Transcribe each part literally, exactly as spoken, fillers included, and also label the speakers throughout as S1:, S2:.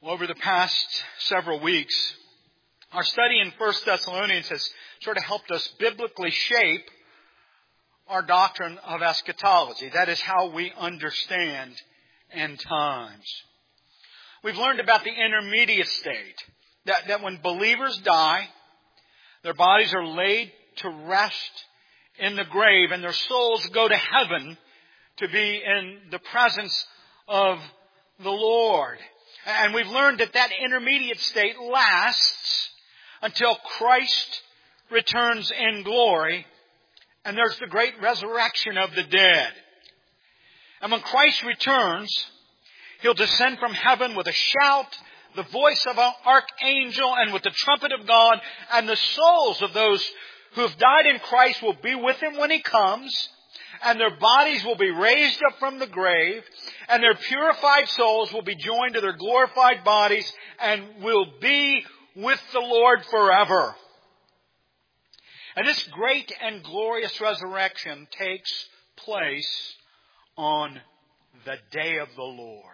S1: Well, over the past several weeks, our study in First Thessalonians has sort of helped us biblically shape our doctrine of eschatology. That is how we understand end times. We've learned about the intermediate state, that, that when believers die, their bodies are laid to rest in the grave and their souls go to heaven to be in the presence of the Lord. And we've learned that that intermediate state lasts until Christ returns in glory, and there's the great resurrection of the dead. And when Christ returns, He'll descend from heaven with a shout, the voice of an archangel, and with the trumpet of God, and the souls of those who have died in Christ will be with Him when He comes, and their bodies will be raised up from the grave, and their purified souls will be joined to their glorified bodies and will be with the Lord forever. And this great and glorious resurrection takes place on the day of the Lord.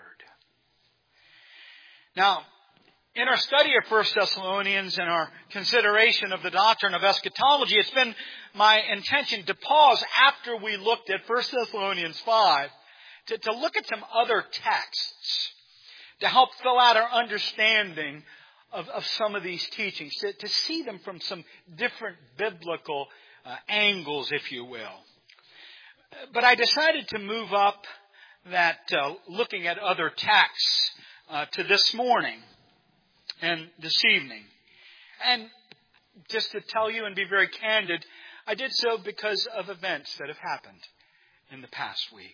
S1: Now, in our study of First Thessalonians and our consideration of the doctrine of eschatology, it's been my intention to pause after we looked at First Thessalonians five to, to look at some other texts to help fill out our understanding of, of some of these teachings, to, to see them from some different biblical uh, angles, if you will. But I decided to move up that uh, looking at other texts uh, to this morning and this evening. And just to tell you and be very candid, I did so because of events that have happened in the past week.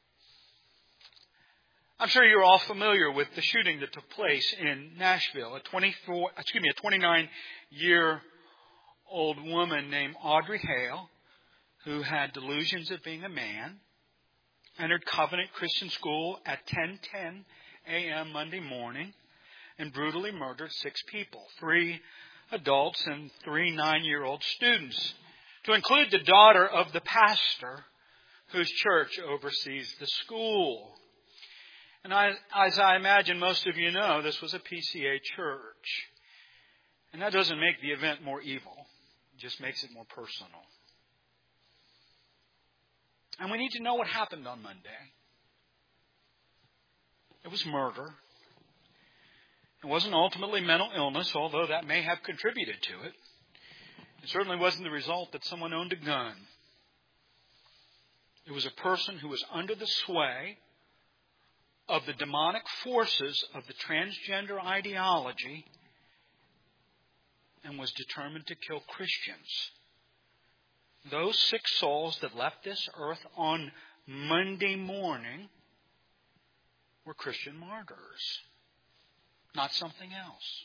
S1: I'm sure you're all familiar with the shooting that took place in Nashville. A twenty-four, excuse me, a twenty-nine-year-old woman named Audrey Hale, who had delusions of being a man, entered Covenant Christian School at ten ten a.m. Monday morning, and brutally murdered six people, three adults and three nine-year-old students, to include the daughter of the pastor whose church oversees the school. And I, as I imagine most of you know, this was a P C A church. And that doesn't make the event more evil. It just makes it more personal. And we need to know what happened on Monday. It was murder. It wasn't ultimately mental illness, although that may have contributed to it. It certainly wasn't the result that someone owned a gun. It was a person who was under the sway of the demonic forces of the transgender ideology and was determined to kill Christians. Those six souls that left this earth on Monday morning were Christian martyrs, not something else.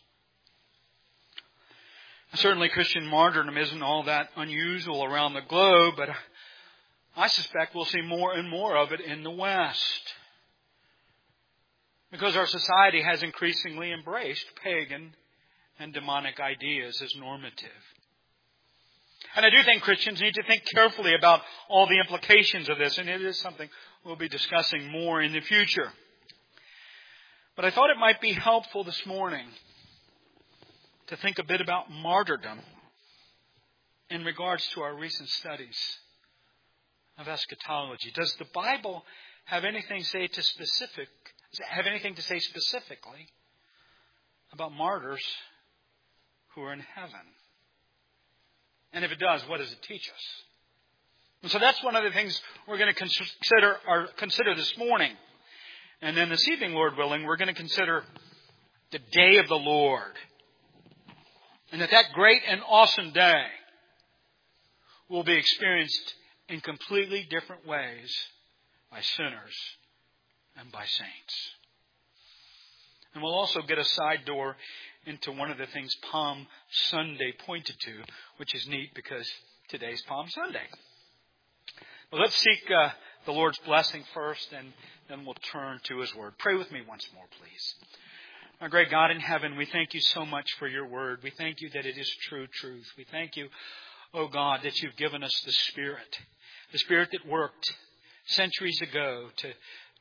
S1: Certainly Christian martyrdom isn't all that unusual around the globe, but I suspect we'll see more and more of it in the West, because our society has increasingly embraced pagan and demonic ideas as normative. And I do think Christians need to think carefully about all the implications of this, and it is something we'll be discussing more in the future. But I thought it might be helpful this morning to think a bit about martyrdom in regards to our recent studies of eschatology. Does the Bible have anything to say to specific have anything to say specifically about martyrs who are in heaven? And if it does, what does it teach us? And so that's one of the things we're going to consider or consider this morning. And then this evening, Lord willing, we're going to consider the day of the Lord. And that that great and awesome day will be experienced in completely different ways by sinners and by saints. And we'll also get a side door into one of the things Palm Sunday pointed to, which is neat because today's Palm Sunday. But let's seek uh, the Lord's blessing first, and then we'll turn to His Word. Pray with me once more, please. Our great God in heaven, we thank you so much for your Word. We thank you that it is true truth. We thank you, oh God, that you've given us the Spirit, the Spirit that worked centuries ago to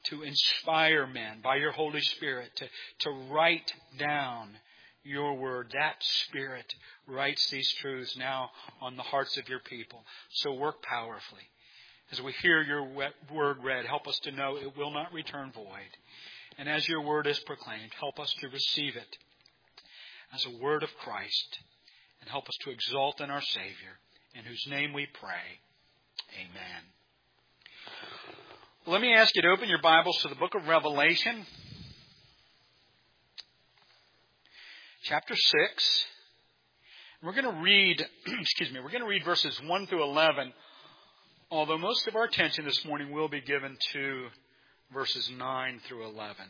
S1: to inspire men by your Holy Spirit to, to write down your word. That Spirit writes these truths now on the hearts of your people. So work powerfully. As we hear your word read, help us to know it will not return void. And as your word is proclaimed, help us to receive it as a word of Christ. And help us to exalt in our Savior, in whose name we pray. Amen. Well, let me ask you to open your Bibles to the book of Revelation, chapter six. We're going to read, excuse me, we're going to read verses one through eleven, although most of our attention this morning will be given to verses nine through eleven.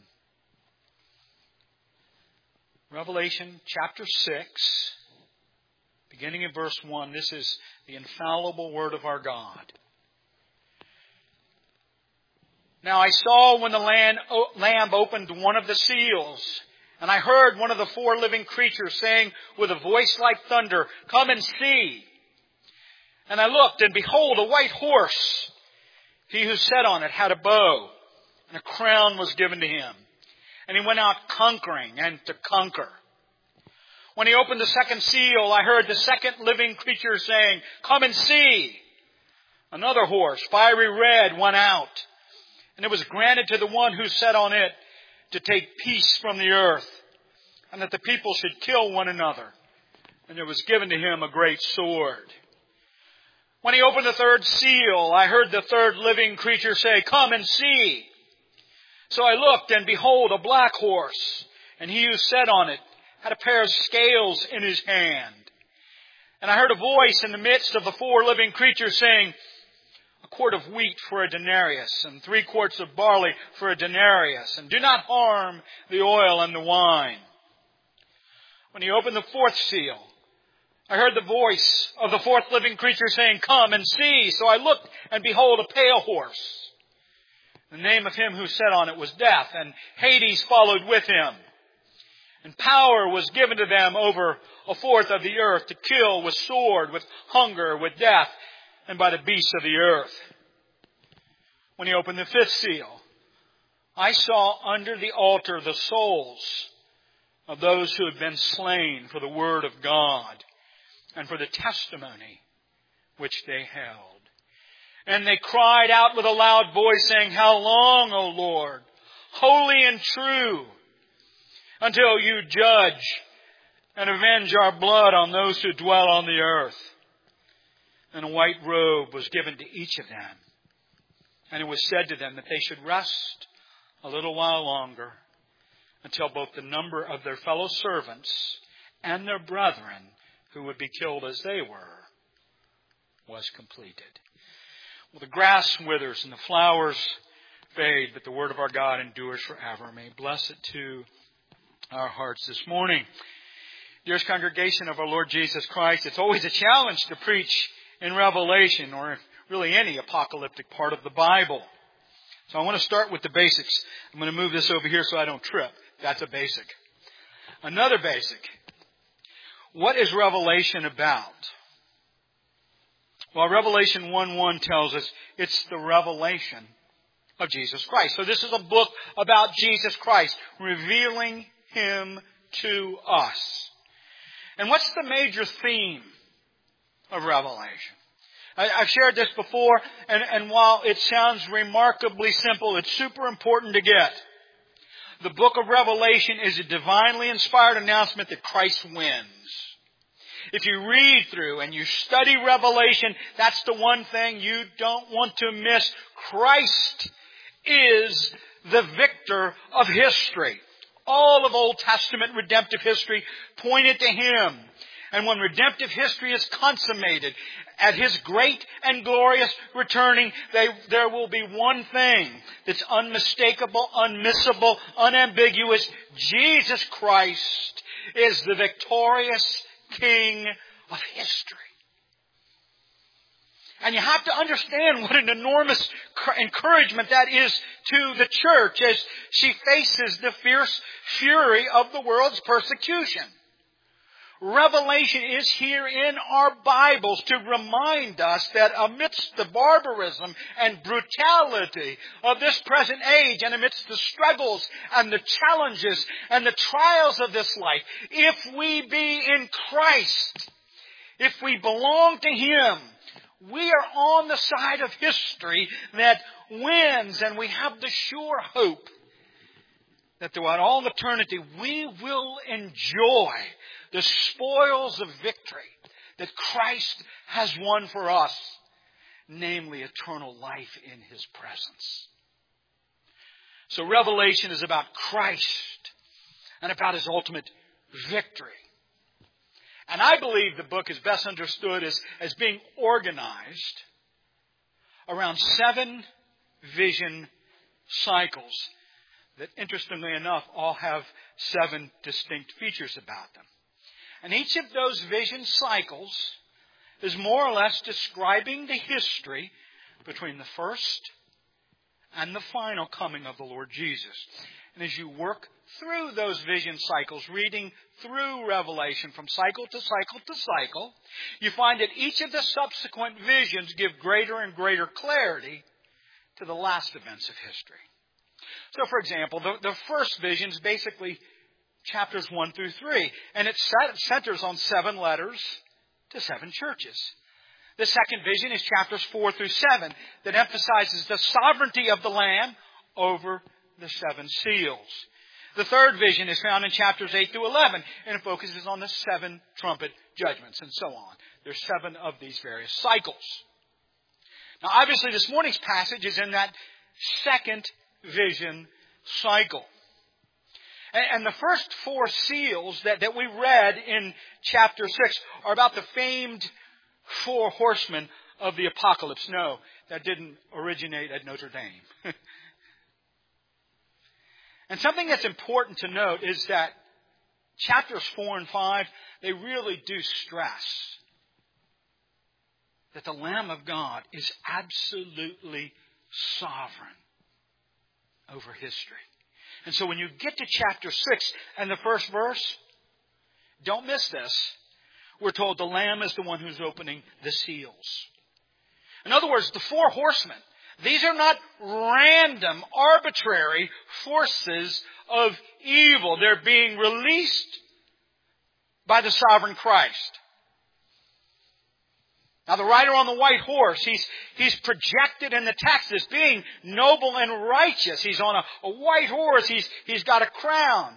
S1: Revelation chapter six, beginning in verse one. This is the infallible word of our God. Now I saw when the Lamb opened one of the seals, and I heard one of the four living creatures saying with a voice like thunder, "Come and see." And I looked, and behold, a white horse. He who sat on it had a bow, and a crown was given to him. And he went out conquering and to conquer. When he opened the second seal, I heard the second living creature saying, "Come and see." Another horse, fiery red, went out. And it was granted to the one who sat on it to take peace from the earth, and that the people should kill one another. And it was given to him a great sword. When he opened the third seal, I heard the third living creature say, "Come and see." So I looked, and behold, a black horse, and he who sat on it had a pair of scales in his hand. And I heard a voice in the midst of the four living creatures saying, "A quart of wheat for a denarius, and three quarts of barley for a denarius, and do not harm the oil and the wine." When he opened the fourth seal, I heard the voice of the fourth living creature saying, "Come and see." So I looked, and behold, a pale horse. The name of him who sat on it was Death, and Hades followed with him. And power was given to them over a fourth of the earth to kill with sword, with hunger, with death, and by the beasts of the earth. When he opened the fifth seal, I saw under the altar the souls of those who had been slain for the word of God and for the testimony which they held. And they cried out with a loud voice, saying, "How long, O Lord, holy and true, until you judge and avenge our blood on those who dwell on the earth?" And a white robe was given to each of them. And it was said to them that they should rest a little while longer, until both the number of their fellow servants and their brethren who would be killed as they were was completed. Well, the grass withers and the flowers fade, but the word of our God endures forever. May bless it to our hearts this morning. Dearest congregation of our Lord Jesus Christ, it's always a challenge to preach in Revelation, or really any apocalyptic part of the Bible. So I want to start with the basics. I'm going to move this over here so I don't trip. That's a basic. Another basic. What is Revelation about? Well, Revelation one one tells us it's the revelation of Jesus Christ. So this is a book about Jesus Christ, revealing Him to us. And what's the major theme of Revelation? I, I've shared this before, and, and while it sounds remarkably simple, it's super important to get. The book of Revelation is a divinely inspired announcement that Christ wins. If you read through and you study Revelation, that's the one thing you don't want to miss. Christ is the victor of history. All of Old Testament redemptive history pointed to Him. And when redemptive history is consummated, at His great and glorious returning, they, there will be one thing that's unmistakable, unmissable, unambiguous. Jesus Christ is the victorious King of history. And you have to understand what an enormous encouragement that is to the church as she faces the fierce fury of the world's persecution. Revelation is here in our Bibles to remind us that amidst the barbarism and brutality of this present age, and amidst the struggles and the challenges and the trials of this life, if we be in Christ, if we belong to Him, we are on the side of history that wins, and we have the sure hope that throughout all eternity we will enjoy the spoils of victory that Christ has won for us, namely eternal life in His presence. So Revelation is about Christ and about His ultimate victory. And I believe the book is best understood as, as being organized around seven vision cycles that, interestingly enough, all have seven distinct features about them. And each of those vision cycles is more or less describing the history between the first and the final coming of the Lord Jesus. And as you work through those vision cycles, reading through Revelation from cycle to cycle to cycle, you find that each of the subsequent visions give greater and greater clarity to the last events of history. So, for example, the, the first vision is basically chapters one through three, and it centers on seven letters to seven churches. The second vision is chapters four through seven, that emphasizes the sovereignty of the Lamb over the seven seals. The third vision is found in chapters eight through eleven, and it focuses on the seven trumpet judgments, and so on. There's seven of these various cycles. Now, obviously, this morning's passage is in that second vision cycle. And the first four seals that, that we read in chapter six are about the famed four horsemen of the apocalypse. No, that didn't originate at Notre Dame. And something that's important to note is that chapters four and five, they really do stress that the Lamb of God is absolutely sovereign over history. And so when you get to chapter six and the first verse, don't miss this. We're told the Lamb is the one who's opening the seals. In other words, the four horsemen, these are not random, arbitrary forces of evil. They're being released by the sovereign Christ. Now, the rider on the white horse, he's, he's projected in the text as being noble and righteous. He's on a, a white horse. He's, he's got a crown.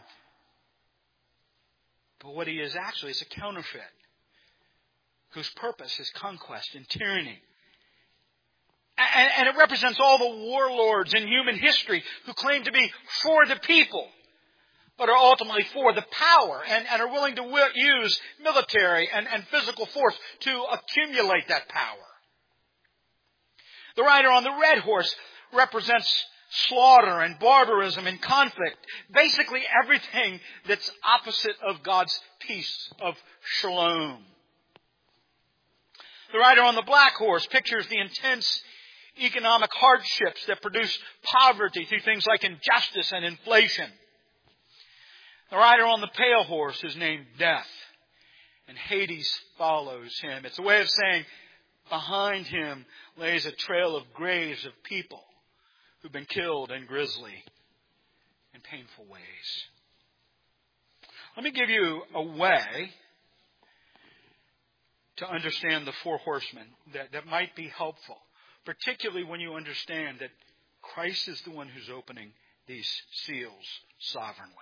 S1: But what he is actually is a counterfeit, whose purpose is conquest and tyranny. And, and it represents all the warlords in human history who claim to be for the people, but are ultimately for the power and, and are willing to w- use military and, and physical force to accumulate that power. The rider on the red horse represents slaughter and barbarism and conflict. Basically everything that's opposite of God's peace, of shalom. The rider on the black horse pictures the intense economic hardships that produce poverty through things like injustice and inflation. The rider on the pale horse is named Death, and Hades follows him. It's a way of saying behind him lays a trail of graves of people who've been killed in grisly and painful ways. Let me give you a way to understand the four horsemen that, that might be helpful, particularly when you understand that Christ is the one who's opening these seals sovereignly.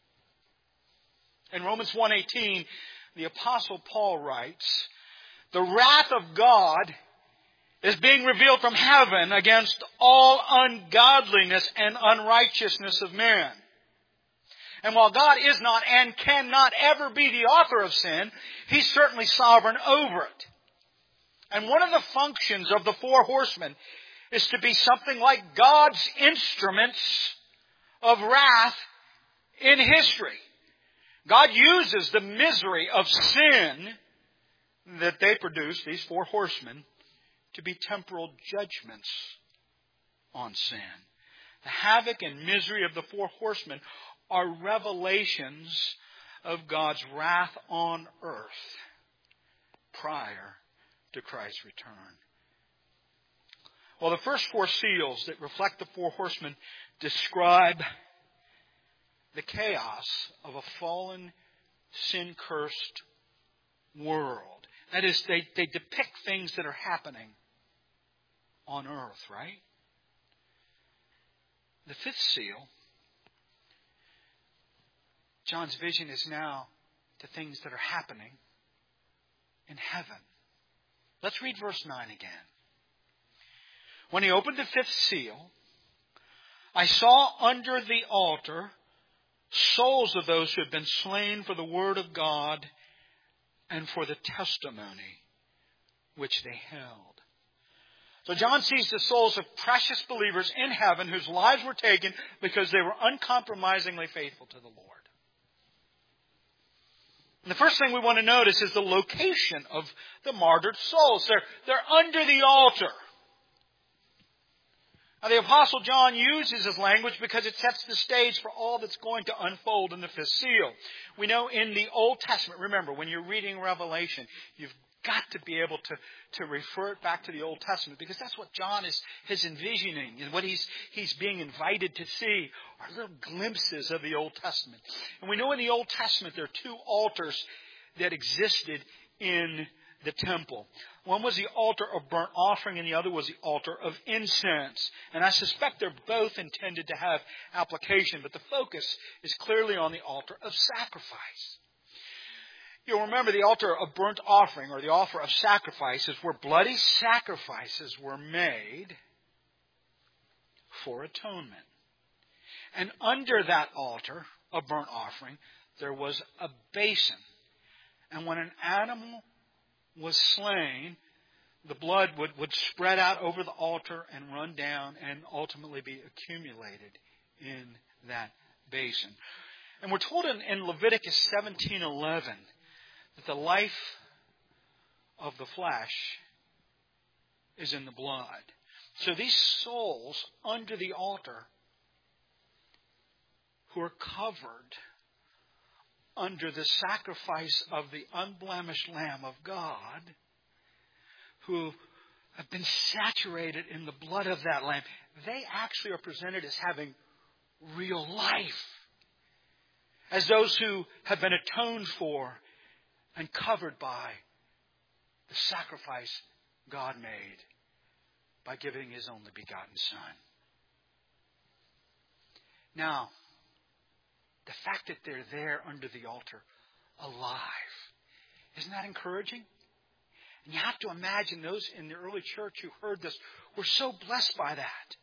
S1: In Romans one eighteen, the Apostle Paul writes, "The wrath of God is being revealed from heaven against all ungodliness and unrighteousness of men." And while God is not and cannot ever be the author of sin, He's certainly sovereign over it. And one of the functions of the four horsemen is to be something like God's instruments of wrath in history. God uses the misery of sin that they produce, these four horsemen, to be temporal judgments on sin. The havoc and misery of the four horsemen are revelations of God's wrath on earth prior to Christ's return. Well, the first four seals that reflect the four horsemen describe the chaos of a fallen, sin-cursed world. That is, they, they depict things that are happening on earth, right? The fifth seal, John's vision is now to things that are happening in heaven. Let's read verse nine again. When he opened the fifth seal, I saw under the altar souls of those who had been slain for the word of God and for the testimony which they held. So John sees the souls of precious believers in heaven whose lives were taken because they were uncompromisingly faithful to the Lord. And the first thing we want to notice is the location of the martyred souls. They're, they're under the altar. Now, the Apostle John uses this language because it sets the stage for all that's going to unfold in the fifth seal. We know in the Old Testament, remember, when you're reading Revelation, you've got to be able to, to refer it back to the Old Testament because that's what John is, is envisioning and what he's, he's being invited to see are little glimpses of the Old Testament. And we know in the Old Testament there are two altars that existed in the temple. One was the altar of burnt offering and the other was the altar of incense. And I suspect they're both intended to have application, but the focus is clearly on the altar of sacrifice. You'll remember the altar of burnt offering or the offer of sacrifice is where bloody sacrifices were made for atonement. And under that altar of burnt offering, there was a basin. And when an animal was slain, the blood would, would spread out over the altar and run down and ultimately be accumulated in that basin. And we're told in, in Leviticus seventeen eleven that the life of the flesh is in the blood. So these souls under the altar who are covered under the sacrifice of the unblemished Lamb of God, who have been saturated in the blood of that Lamb, they actually are presented as having real life. As those who have been atoned for and covered by the sacrifice God made by giving His only begotten Son. Now, the fact that they're there under the altar, alive, isn't that encouraging? And you have to imagine those in the early church who heard this were so blessed by that.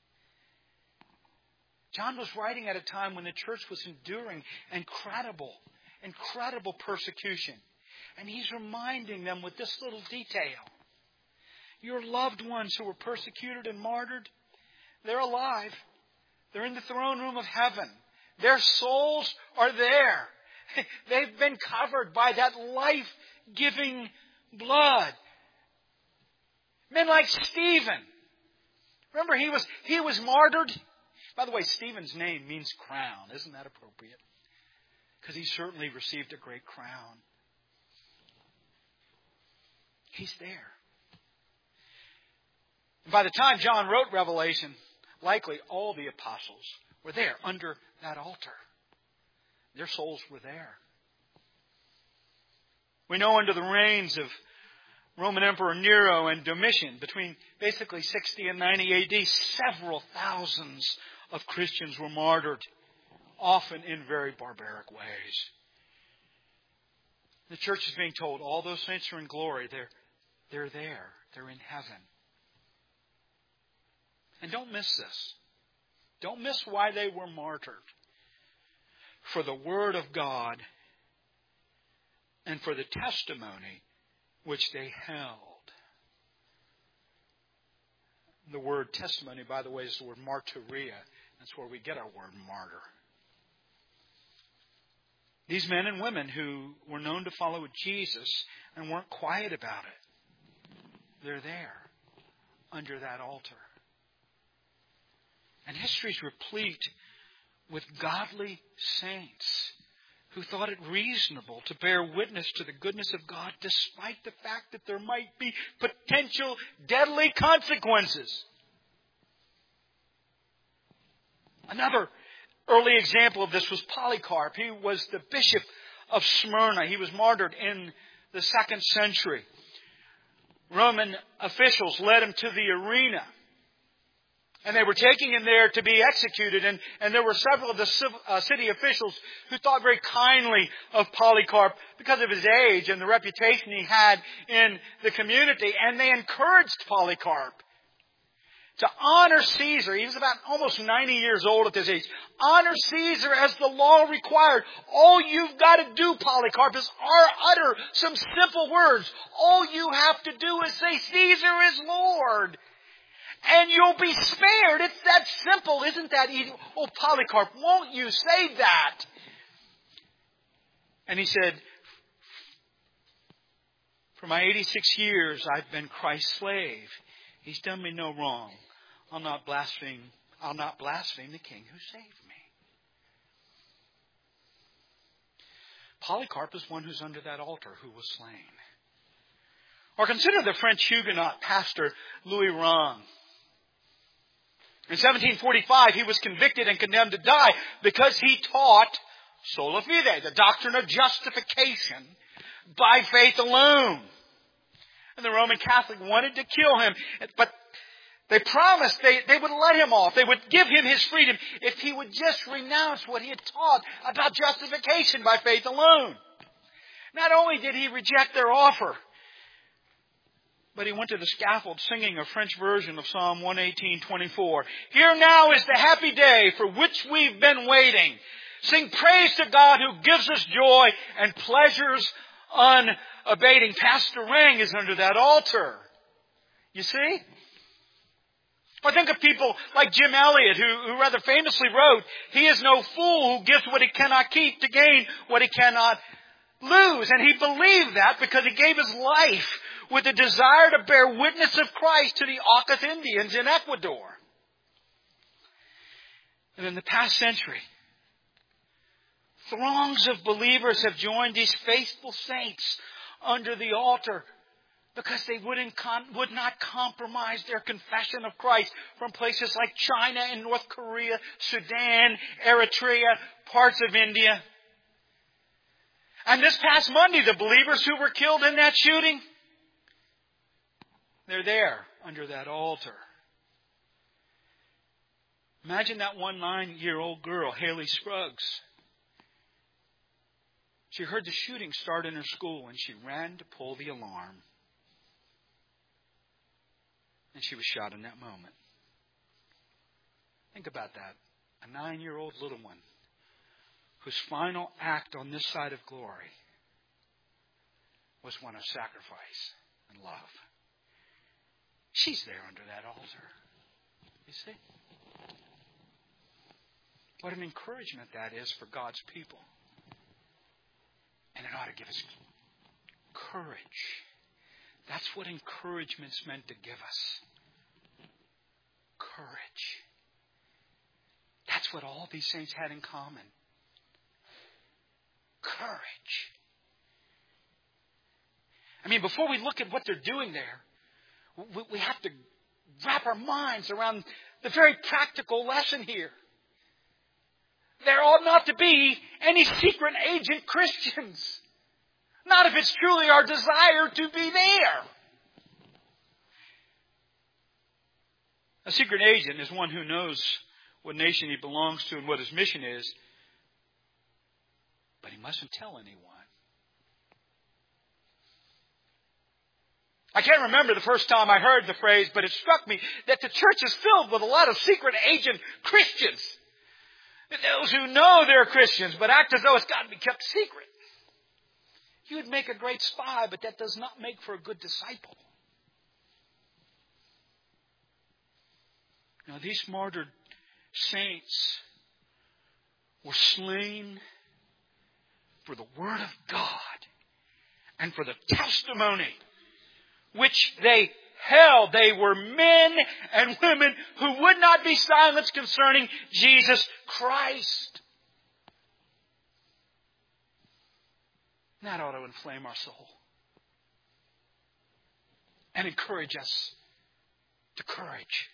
S1: John was writing at a time when the church was enduring incredible, incredible persecution. And he's reminding them with this little detail. Your loved ones who were persecuted and martyred, they're alive. They're in the throne room of heaven. Their souls are there. They've been covered by that life-giving blood. Men like Stephen. Remember, he was, he was martyred. By the way, Stephen's name means crown. Isn't that appropriate? Because he certainly received a great crown. He's there. And by the time John wrote Revelation, likely all the apostles were there under that altar. Their souls were there. We know under the reigns of Roman Emperor Nero and Domitian, between basically sixty and ninety A D, several thousands of Christians were martyred, often in very barbaric ways. The church is being told all those saints are in glory. They're, they're there. They're in heaven. And don't miss this. Don't miss why they were martyred. For the Word of God and for the testimony which they held. The word testimony, by the way, is the word martyria. That's where we get our word martyr. These men and women who were known to follow Jesus and weren't quiet about it, they're there under that altar. And history is replete with godly saints who thought it reasonable to bear witness to the goodness of God despite the fact that there might be potential deadly consequences. Another early example of this was Polycarp. He was the bishop of Smyrna. He was martyred in the second century. Roman officials led him to the arena. And they were taking him there to be executed. And, and there were several of the civil, uh, city officials who thought very kindly of Polycarp because of his age and the reputation he had in the community. And they encouraged Polycarp to honor Caesar. He was about almost ninety years old at this age. Honor Caesar as the law required. All you've got to do, Polycarp, is utter some simple words. All you have to do is say, Caesar is Lord. And you'll be spared. It's that simple. Isn't that easy? Oh, Polycarp, won't you say that? And he said, for my eighty-six years, I've been Christ's slave. He's done me no wrong. I'll not blaspheme. I'll not blaspheme the King who saved me. Polycarp is one who's under that altar who was slain. Or consider the French Huguenot pastor Louis Rang. In seventeen forty-five, he was convicted and condemned to die because he taught sola fide, the doctrine of justification by faith alone. And the Roman Catholic wanted to kill him, but they promised they, they would let him off. They would give him his freedom if he would just renounce what he had taught about justification by faith alone. Not only did he reject their offer, but he went to the scaffold singing a French version of Psalm one eighteen twenty-four. Here now is the happy day for which we've been waiting. Sing praise to God who gives us joy and pleasures unabating. Pastor Rang is under that altar. You see? I think of people like Jim Elliot, who, who rather famously wrote, he is no fool who gives what he cannot keep to gain what he cannot lose. And he believed that because he gave his life with a desire to bear witness of Christ to the Aucas Indians in Ecuador. And in the past century, throngs of believers have joined these faithful saints under the altar because they wouldn't con- would not compromise their confession of Christ from places like China and North Korea, Sudan, Eritrea, parts of India. And this past Monday, the believers who were killed in that shooting, they're there under that altar. Imagine that one nine-year-old girl, Haley Scruggs. She heard the shooting start in her school and she ran to pull the alarm. And she was shot in that moment. Think about that. A nine-year-old little one whose final act on this side of glory was one of sacrifice and love. She's there under that altar. You see? What an encouragement that is for God's people. And it ought to give us courage. That's what encouragement's meant to give us. Courage. That's what all these saints had in common. Courage. I mean, before we look at what they're doing there, we have to wrap our minds around the very practical lesson here. There ought not to be any secret agent Christians. Not if it's truly our desire to be there. A secret agent is one who knows what nation he belongs to and what his mission is, but he mustn't tell anyone. I can't remember the first time I heard the phrase, but it struck me that the church is filled with a lot of secret agent Christians. Those who know they're Christians, but act as though it's got to be kept secret. You would make a great spy, but that does not make for a good disciple. Now, these martyred saints were slain for the Word of God and for the testimony which they held. They were men and women who would not be silenced concerning Jesus Christ. That ought to inflame our soul and encourage us to courage.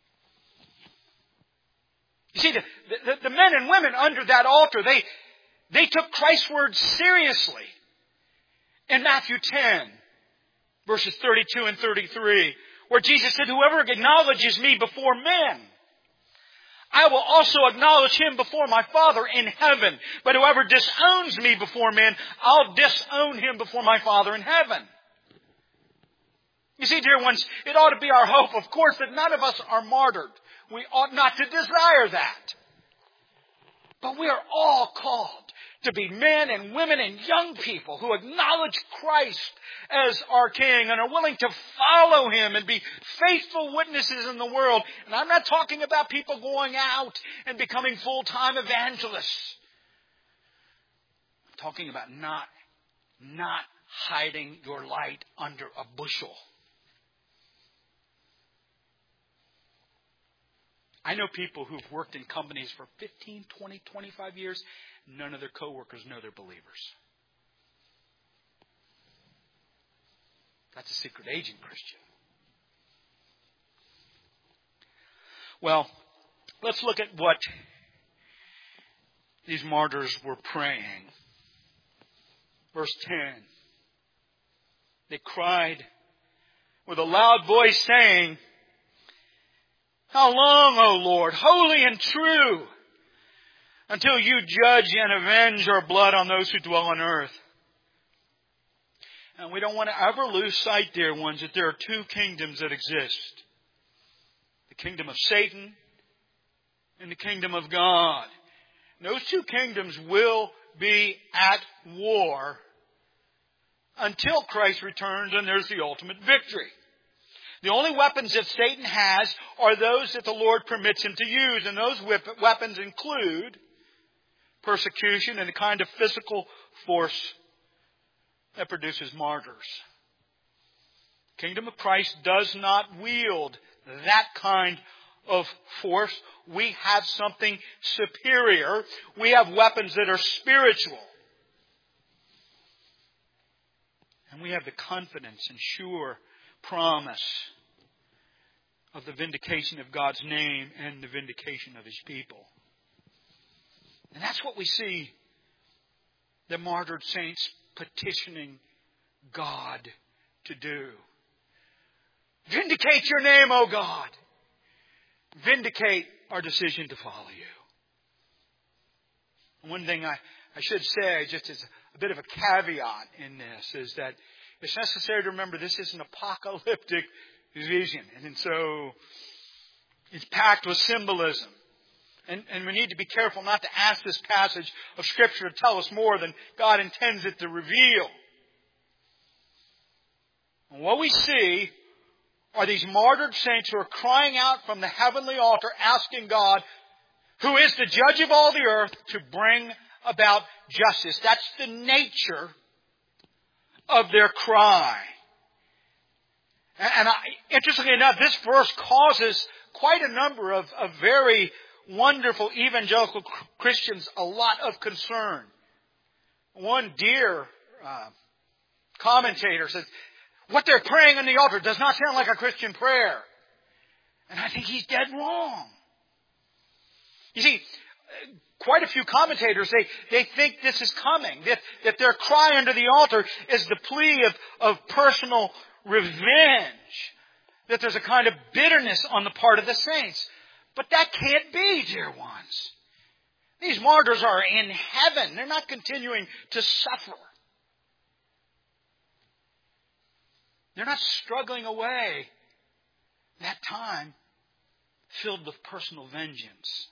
S1: You see, the, the, the men and women under that altar, they, they took Christ's words seriously. In Matthew ten, verses thirty-two and thirty-three, where Jesus said, whoever acknowledges me before men, I will also acknowledge him before my Father in heaven. But whoever disowns me before men, I'll disown him before my Father in heaven. You see, dear ones, it ought to be our hope, of course, that none of us are martyred. We ought not to desire that. But we are all called to be men and women and young people who acknowledge Christ as our King and are willing to follow Him and be faithful witnesses in the world. And I'm not talking about people going out and becoming full-time evangelists. I'm talking about not, not hiding your light under a bushel. I know people who've worked in companies for fifteen, twenty, twenty-five years. None of their coworkers know they're believers. That's a secret agent Christian. Well, let's look at what these martyrs were praying. Verse ten. They cried with a loud voice saying, how long, O Lord, holy and true, until you judge and avenge our blood on those who dwell on earth? And we don't want to ever lose sight, dear ones, that there are two kingdoms that exist. The kingdom of Satan and the kingdom of God. And those two kingdoms will be at war until Christ returns and there's the ultimate victory. The only weapons that Satan has are those that the Lord permits him to use. And those weapons include persecution and the kind of physical force that produces martyrs. The kingdom of Christ does not wield that kind of force. We have something superior. We have weapons that are spiritual. And we have the confidence and sure promise of the vindication of God's name and the vindication of His people. And that's what we see the martyred saints petitioning God to do. Vindicate your name, O God. Vindicate our decision to follow you. One thing I, I should say, just as a bit of a caveat in this, is that it's necessary to remember this is an apocalyptic vision. And so it's packed with symbolism. And, and we need to be careful not to ask this passage of Scripture to tell us more than God intends it to reveal. And what we see are these martyred saints who are crying out from the heavenly altar, asking God, who is the judge of all the earth, to bring about justice. That's the nature of their cry. And I, interestingly enough, this verse causes quite a number of, of very wonderful evangelical Christians a lot of concern. One dear uh, commentator says, what they're praying on the altar does not sound like a Christian prayer. And I think he's dead wrong. You see, quite a few commentators, they, they think this is coming. That, that their cry under the altar is the plea of, of personal revenge. That there's a kind of bitterness on the part of the saints. But that can't be, dear ones. These martyrs are in heaven. They're not continuing to suffer. They're not struggling away that time filled with personal vengeance.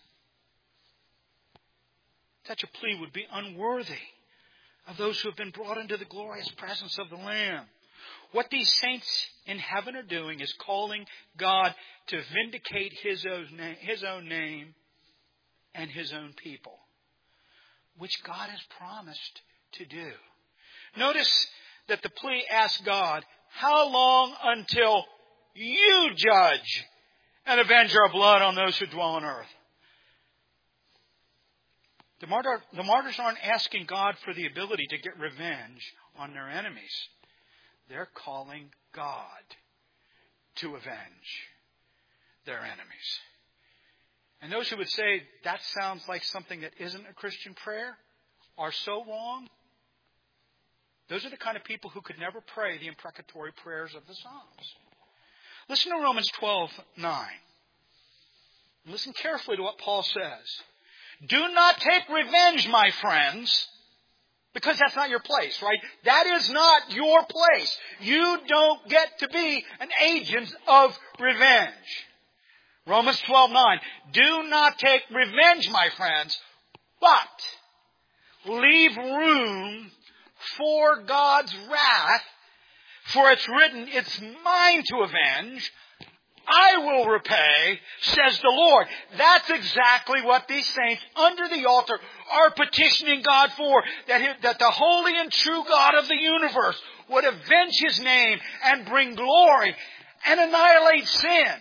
S1: Such a plea would be unworthy of those who have been brought into the glorious presence of the Lamb. What these saints in heaven are doing is calling God to vindicate His own name, His own name and His own people, which God has promised to do. Notice that the plea asks God, how long until you judge and avenge our blood on those who dwell on earth? The, martyr, the martyrs aren't asking God for the ability to get revenge on their enemies. They're calling God to avenge their enemies. And those who would say that sounds like something that isn't a Christian prayer are so wrong. Those are the kind of people who could never pray the imprecatory prayers of the Psalms. Listen to Romans twelve nine. Listen carefully to what Paul says. Do not take revenge, my friends, because that's not your place, right? That is not your place. You don't get to be an agent of revenge. Romans twelve nine. Do not take revenge, my friends, but leave room for God's wrath, for it's written, it's mine to avenge. I will repay, says the Lord. That's exactly what these saints under the altar are petitioning God for. That, he, that the holy and true God of the universe would avenge His name and bring glory and annihilate sin.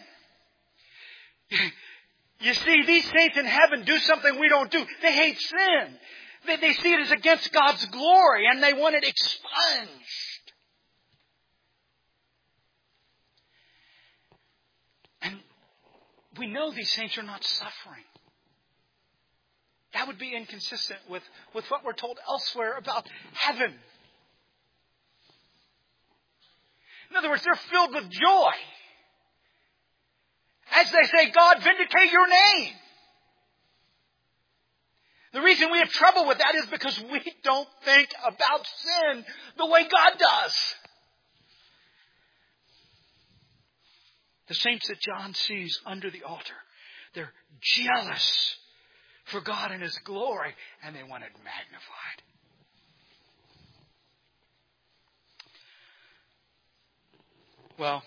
S1: You see, these saints in heaven do something we don't do. They hate sin. They, they see it as against God's glory and they want it expunged. And we know these saints are not suffering. That would be inconsistent with, with what we're told elsewhere about heaven. In other words, they're filled with joy. As they say, God, vindicate your name. The reason we have trouble with that is because we don't think about sin the way God does. The saints that John sees under the altar, they're jealous for God and His glory, and they want it magnified. Well,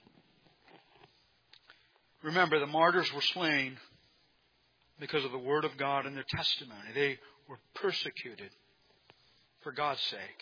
S1: remember, the martyrs were slain because of the Word of God and their testimony. They were persecuted for God's sake.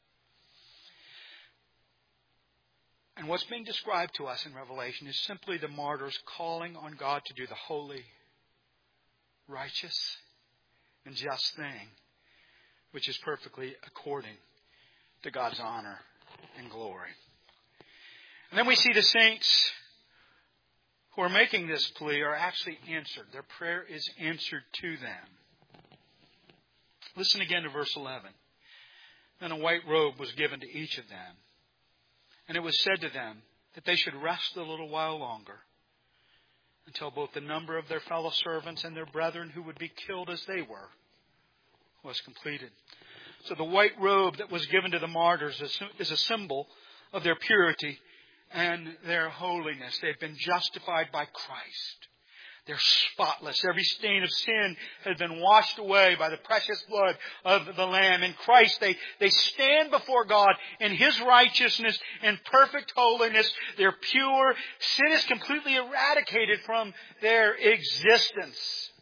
S1: And what's being described to us in Revelation is simply the martyrs calling on God to do the holy, righteous, and just thing, which is perfectly according to God's honor and glory. And then we see the saints who are making this plea are actually answered. Their prayer is answered to them. Listen again to verse eleven. Then a white robe was given to each of them. And it was said to them that they should rest a little while longer until both the number of their fellow servants and their brethren who would be killed as they were was completed. So the white robe that was given to the martyrs is a symbol of their purity and their holiness. They've been justified by Christ. They're spotless. Every stain of sin has been washed away by the precious blood of the Lamb. In Christ, they, they stand before God in His righteousness and perfect holiness. They're pure. Sin is completely eradicated from their existence.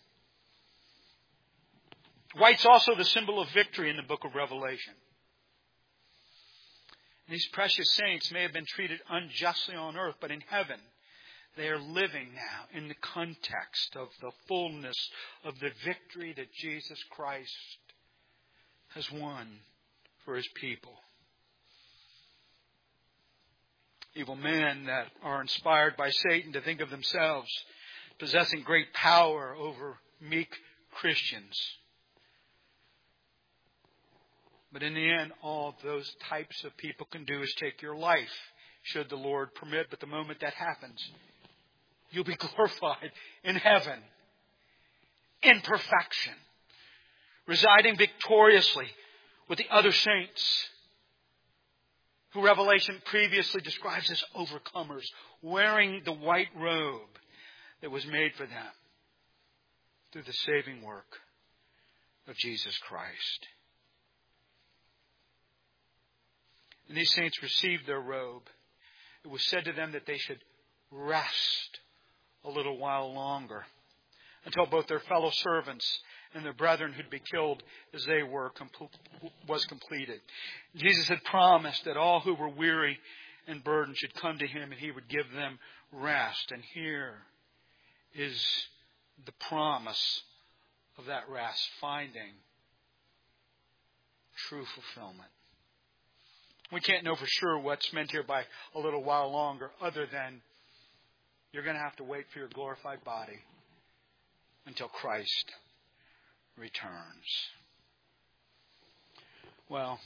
S1: White's also the symbol of victory in the book of Revelation. These precious saints may have been treated unjustly on earth, but in heaven, they are living now in the context of the fullness of the victory that Jesus Christ has won for His people. Evil men that are inspired by Satan to think of themselves possessing great power over meek Christians. But in the end, all those types of people can do is take your life, should the Lord permit. But the moment that happens, you'll be glorified in heaven, in perfection, residing victoriously with the other saints, who Revelation previously describes as overcomers, wearing the white robe that was made for them through the saving work of Jesus Christ. And these saints received their robe. It was said to them that they should rest a little while longer until both their fellow servants and their brethren who'd be killed as they were was completed. Jesus had promised that all who were weary and burdened should come to Him and He would give them rest. And here is the promise of that rest, finding true fulfillment. We can't know for sure what's meant here by a little while longer, other than you're going to have to wait for your glorified body until Christ returns. Well,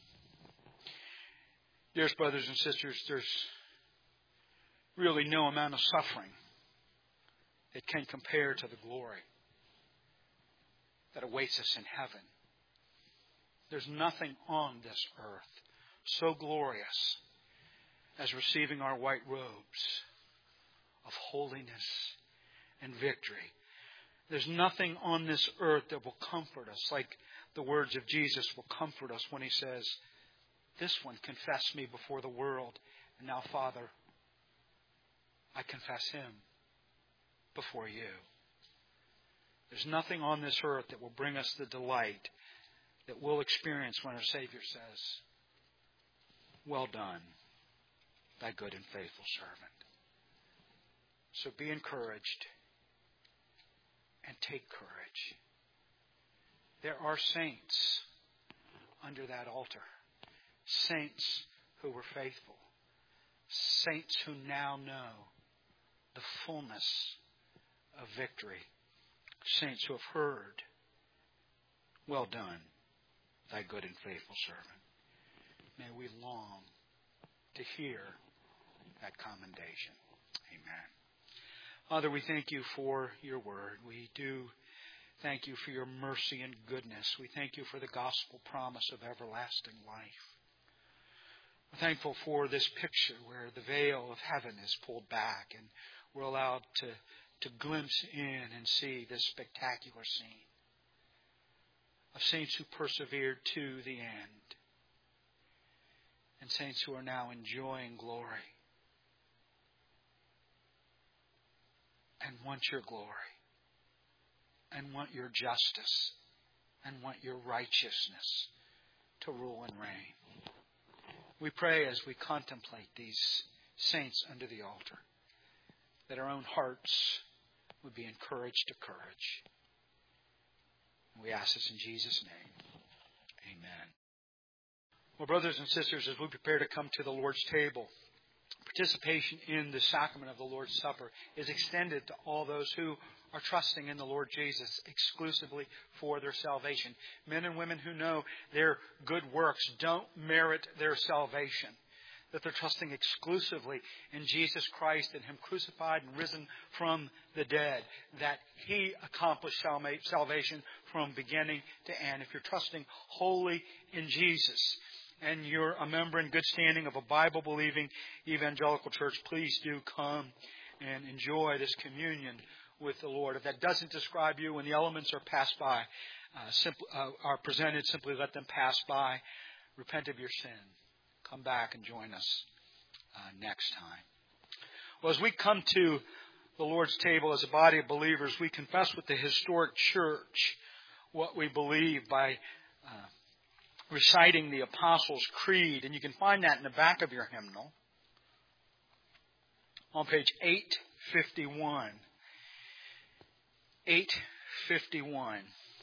S1: dearest brothers and sisters, there's really no amount of suffering that can compare to the glory that awaits us in heaven. There's nothing on this earth so glorious as receiving our white robes of holiness and victory. There's nothing on this earth that will comfort us like the words of Jesus will comfort us when He says, "This one confessed me before the world, and now, Father, I confess him before you." There's nothing on this earth that will bring us the delight that we'll experience when our Savior says, "Well done, thy good and faithful servant." So be encouraged and take courage. There are saints under that altar. Saints who were faithful. Saints who now know the fullness of victory. Saints who have heard, "Well done, thy good and faithful servant." May we long to hear that commendation. Amen. Father, we thank you for your word. We do thank you for your mercy and goodness. We thank you for the gospel promise of everlasting life. We're thankful for this picture where the veil of heaven is pulled back and we're allowed to, to glimpse in and see this spectacular scene of saints who persevered to the end and saints who are now enjoying glory and want your glory and want your justice and want your righteousness to rule and reign. We pray as we contemplate these saints under the altar that our own hearts would be encouraged to courage. We ask this in Jesus' name. Amen. Well, brothers and sisters, as we prepare to come to the Lord's table, participation in the sacrament of the Lord's Supper is extended to all those who are trusting in the Lord Jesus exclusively for their salvation. Men and women who know their good works don't merit their salvation. That they're trusting exclusively in Jesus Christ and Him crucified and risen from the dead. That He accomplished salvation from beginning to end. If you're trusting wholly in Jesus and you're a member in good standing of a Bible-believing evangelical church, please do come and enjoy this communion with the Lord. If that doesn't describe you, when the elements are passed by, uh, simply, uh, are presented, simply let them pass by. Repent of your sin. Come back and join us uh, next time. Well, as we come to the Lord's table as a body of believers, we confess with the historic church what we believe by uh, reciting the Apostles' Creed. And you can find that in the back of your hymnal on page eight fifty-one. eight fifty-one.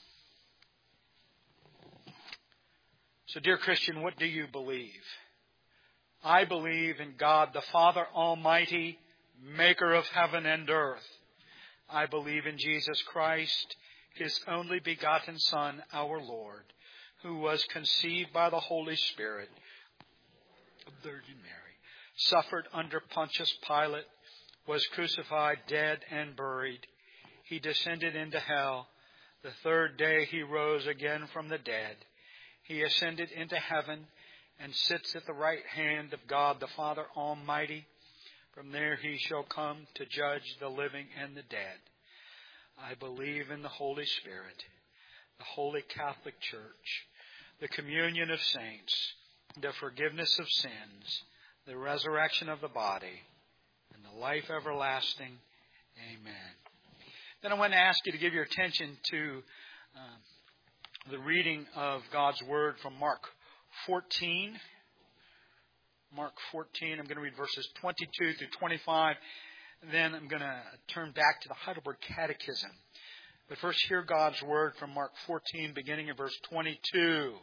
S1: So, dear Christian, what do you believe? I believe in God the Father Almighty, maker of heaven and earth. I believe in Jesus Christ, His only begotten Son, our Lord, who was conceived by the Holy Spirit of Virgin Mary, suffered under Pontius Pilate, was crucified, dead, and buried. He descended into hell. The third day He rose again from the dead. He ascended into heaven and sits at the right hand of God the Father Almighty. From there He shall come to judge the living and the dead. I believe in the Holy Spirit, the Holy Catholic Church, the communion of saints, the forgiveness of sins, the resurrection of the body, and the life everlasting. Amen. Then I want to ask you to give your attention to uh, the reading of God's Word from Mark fourteen. Mark fourteen. I'm going to read verses twenty-two through twenty-five. Then I'm going to turn back to the Heidelberg Catechism But first hear God's word from Mark fourteen, beginning in verse twenty-two.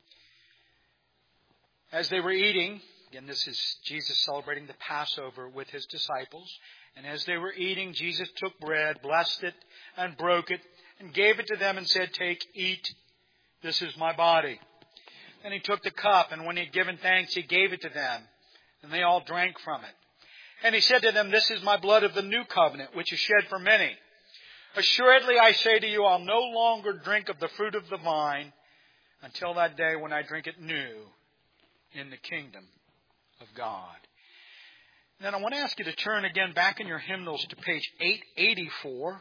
S1: As they were eating, again this is Jesus celebrating the Passover with his disciples, and as they were eating, Jesus took bread, blessed it, and broke it, and gave it to them and said, "Take, eat, this is my body." Then he took the cup, and when he had given thanks, he gave it to them, and they all drank from it. And he said to them, "This is my blood of the new covenant, which is shed for many. Assuredly, I say to you, I'll no longer drink of the fruit of the vine until that day when I drink it new in the kingdom of God." Then I want to ask you to turn again back in your hymnals to page eight eighty-four.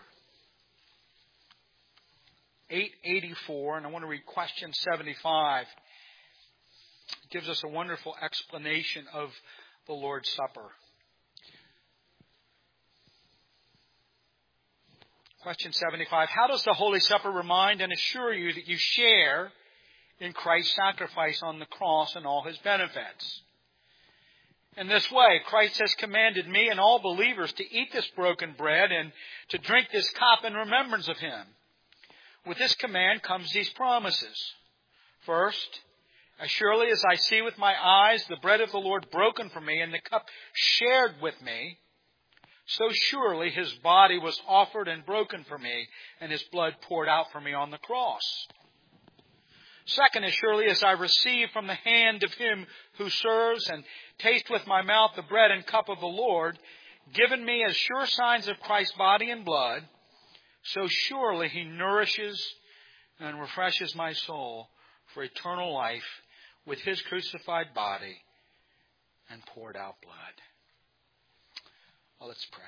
S1: eight eighty-four, and I want to read question seventy-five. It gives us a wonderful explanation of the Lord's Supper. Question seventy-five. How does the Holy Supper remind and assure you that you share in Christ's sacrifice on the cross and all his benefits? In this way, Christ has commanded me and all believers to eat this broken bread and to drink this cup in remembrance of him. With this command comes these promises. First, as surely as I see with my eyes the bread of the Lord broken for me and the cup shared with me, so surely his body was offered and broken for me, and his blood poured out for me on the cross. Second, as surely as I receive from the hand of him who serves and taste with my mouth the bread and cup of the Lord, given me as sure signs of Christ's body and blood, so surely he nourishes and refreshes my soul for eternal life with his crucified body and poured out blood. Well, let's pray.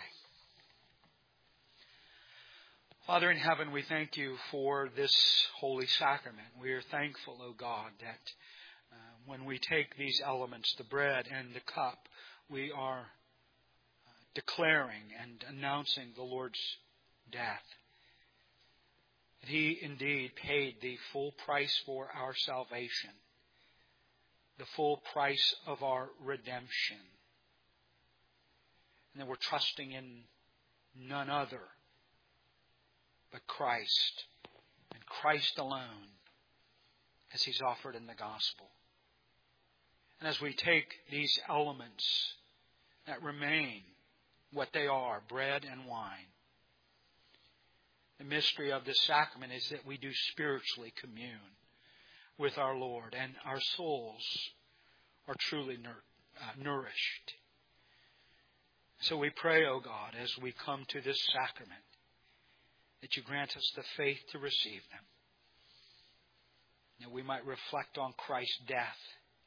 S1: Father in heaven, we thank you for this holy sacrament. We are thankful, O God, that uh, when we take these elements, the bread and the cup, we are uh, declaring and announcing the Lord's death. That he indeed paid the full price for our salvation, the full price of our redemption. And that we're trusting in none other but Christ, and Christ alone, as he's offered in the gospel. And as we take these elements that remain what they are, bread and wine, the mystery of this sacrament is that we do spiritually commune with our Lord, and our souls are truly nur- uh, nourished. So we pray, O God, as we come to this sacrament, that you grant us the faith to receive them, that we might reflect on Christ's death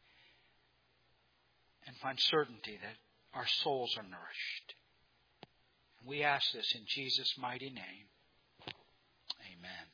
S1: and find certainty that our souls are nourished. We ask this in Jesus' mighty name. Amen.